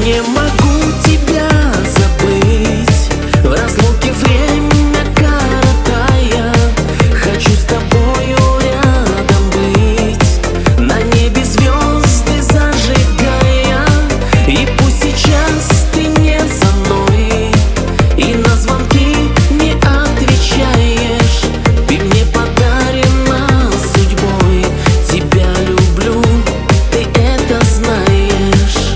не могу тебя забыть, в разлуке время коротая. Хочу с тобою рядом быть, на небе звезды зажигая. И пусть сейчас ты не со мной, и на звонки не отвечаешь, ты мне подарена судьбой. Тебя люблю, ты это знаешь.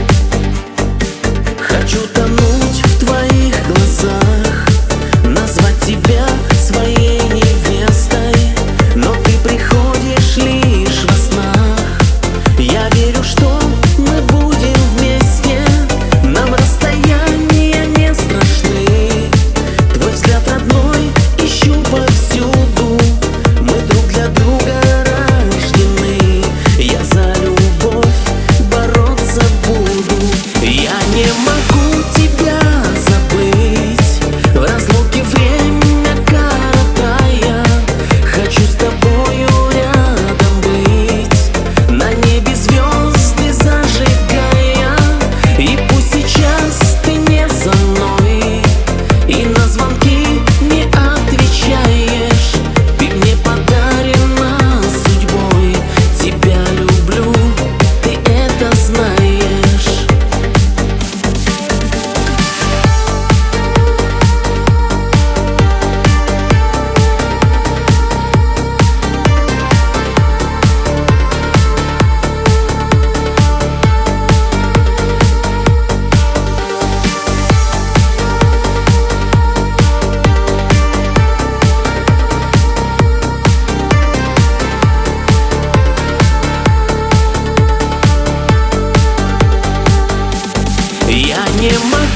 Хочу тонуть в твоих глазах, назвать тебя своей невестой, но ты приходишь лишь во снах. Я верю, что мы будем вместе, нам расстояния не страшны. Твой взгляд родной ищу повсюду, мы друг для друга рождены. Я за любовь бороться буду. Я не могу тебя забыть, в разлуке время коротая. Хочу с тобою рядом быть, на небе звезды зажигая. И пусть сейчас ты не со мной, и на звонки не отвечаешь, ты мне подарена судьбой. Тебя люблю, ты это знаешь. Я не могу